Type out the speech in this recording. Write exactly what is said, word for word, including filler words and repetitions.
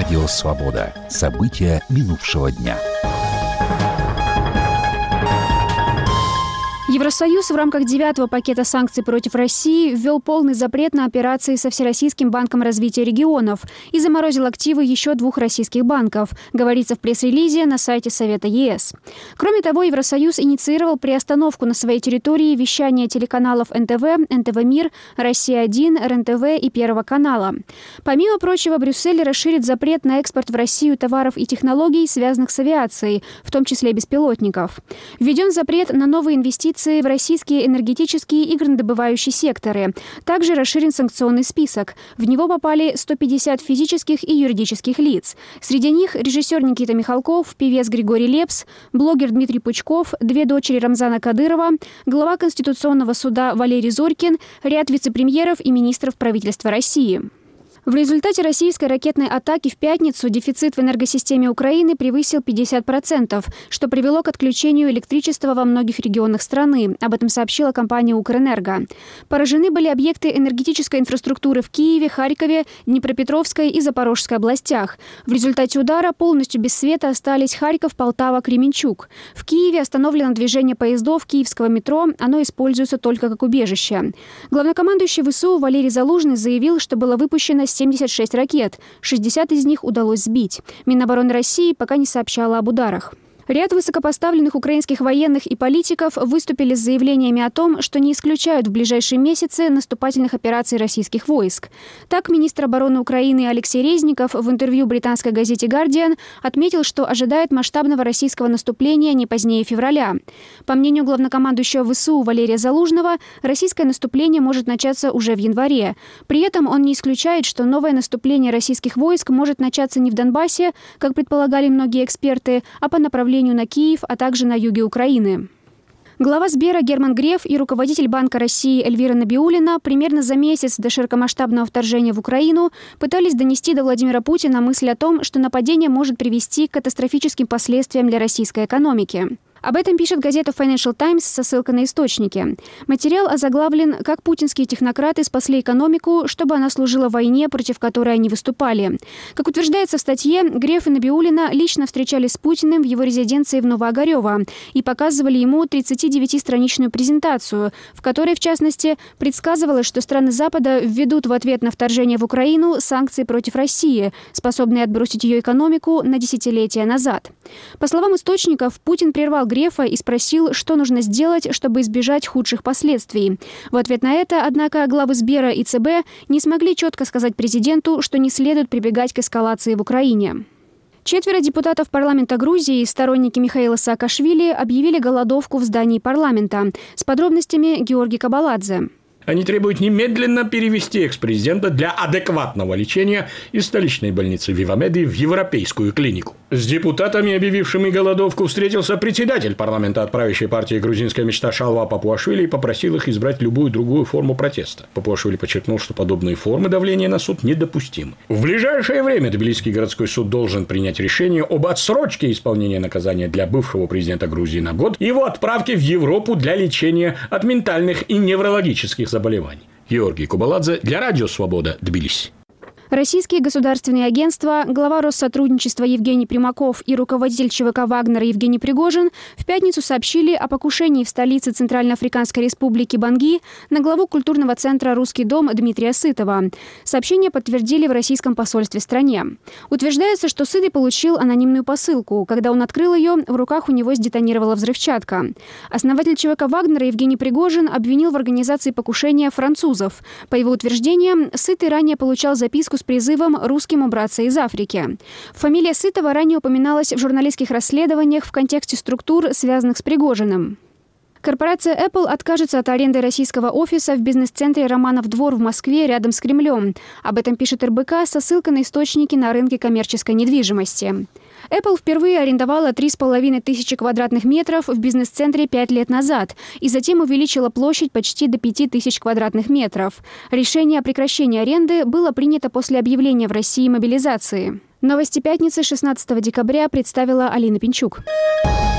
Радио «Свобода». События минувшего дня. Евросоюз в рамках девятого пакета санкций против России ввел полный запрет на операции со Всероссийским банком развития регионов и заморозил активы еще двух российских банков, говорится в пресс-релизе на сайте Совета ЕС. Кроме того, Евросоюз инициировал приостановку на своей территории вещания телеканалов эн тэ вэ, эн тэ вэ Мир, Россия один, эр эн тэ вэ и Первого канала. Помимо прочего, Брюссель расширит запрет на экспорт в Россию товаров и технологий, связанных с авиацией, в том числе беспилотников. Введен запрет на новые инвестиции в российские энергетические и горнодобывающие секторы. Также расширен санкционный список. В него попали сто пятьдесят физических и юридических лиц. Среди них режиссер Никита Михалков, певец Григорий Лепс, блогер Дмитрий Пучков, две дочери Рамзана Кадырова, глава Конституционного суда Валерий Зорькин, ряд вице-премьеров и министров правительства России. В результате российской ракетной атаки в пятницу дефицит в энергосистеме Украины превысил пятьдесят процентов, что привело к отключению электричества во многих регионах страны. Об этом сообщила компания «Укрэнерго». Поражены были объекты энергетической инфраструктуры в Киеве, Харькове, Днепропетровской и Запорожской областях. В результате удара полностью без света остались Харьков, Полтава, Кременчуг. В Киеве остановлено движение поездов киевского метро, оно используется только как убежище. Главнокомандующий ВСУ Валерий Залужный заявил, что было выпущено семьдесят шесть ракет, шестьдесят из них удалось сбить. Минобороны России пока не сообщала об ударах. Ряд высокопоставленных украинских военных и политиков выступили с заявлениями о том, что не исключают в ближайшие месяцы наступательных операций российских войск. Так, министр обороны Украины Алексей Резников в интервью британской газете «Гардиан» отметил, что ожидает масштабного российского наступления не позднее февраля. По мнению главнокомандующего ВСУ Валерия Залужного, российское наступление может начаться уже в январе. При этом он не исключает, что новое наступление российских войск может начаться не в Донбассе, как предполагали многие эксперты, а по направлению на Киев, а также на юге Украины. Глава Сбера Герман Греф и руководитель Банка России Эльвира Набиуллина примерно за месяц до широкомасштабного вторжения в Украину пытались донести до Владимира Путина мысль о том, что нападение может привести к катастрофическим последствиям для российской экономики. Об этом пишет газета Financial Times со ссылкой на источники. Материал озаглавлен «Как путинские технократы спасли экономику, чтобы она служила войне, против которой они выступали». Как утверждается в статье, Греф и Набиуллина лично встречались с Путиным в его резиденции в Новоогарево и показывали ему тридцатидевятистраничную презентацию, в которой, в частности, предсказывалось, что страны Запада введут в ответ на вторжение в Украину санкции против России, способные отбросить ее экономику на десятилетия назад. По словам источников, Путин прервал Грефа и спросил, что нужно сделать, чтобы избежать худших последствий. В ответ на это, однако, главы Сбера и ЦБ не смогли четко сказать президенту, что не следует прибегать к эскалации в Украине. Четверо депутатов парламента Грузии, сторонники Михаила Саакашвили, объявили голодовку в здании парламента. С подробностями Георгий Кабаладзе. Они требуют немедленно перевести экс-президента для адекватного лечения из столичной больницы Вивамеди в европейскую клинику. С депутатами, объявившими голодовку, встретился председатель парламента от правящей партии «Грузинская мечта» Шалва Папуашвили и попросил их избрать любую другую форму протеста. Папуашвили подчеркнул, что подобные формы давления на суд недопустимы. В ближайшее время Тбилисский городской суд должен принять решение об отсрочке исполнения наказания для бывшего президента Грузии на год и его отправке в Европу для лечения от ментальных и неврологических заболеваний. заболеваний. Георгий Кубаладзе для Радио Свобода, Тбилиси. Российские государственные агентства, глава Россотрудничества Евгений Примаков и руководитель ЧВК «Вагнера» Евгений Пригожин в пятницу сообщили о покушении в столице Центральноафриканской республики Банги на главу культурного центра «Русский дом» Дмитрия Сытова. Сообщение подтвердили в российском посольстве в стране. Утверждается, что Сытый получил анонимную посылку. Когда он открыл ее, в руках у него сдетонировала взрывчатка. Основатель ЧВК «Вагнера» Евгений Пригожин обвинил в организации покушения французов. По его утверждениям, Сытый ранее получал записку с призывом русским убраться из Африки. Фамилия Сытова ранее упоминалась в журналистских расследованиях в контексте структур, связанных с Пригожиным. Корпорация Apple откажется от аренды российского офиса в бизнес-центре Романов двор в Москве рядом с Кремлем. Об этом пишет эр бэ ка со ссылкой на источники на рынке коммерческой недвижимости. Apple впервые арендовала три с половиной тысячи квадратных метров в бизнес-центре пять лет назад и затем увеличила площадь почти до пяти тысяч квадратных метров. Решение о прекращении аренды было принято после объявления в России мобилизации. Новости пятницы шестнадцатого декабря представила Алина Пинчук.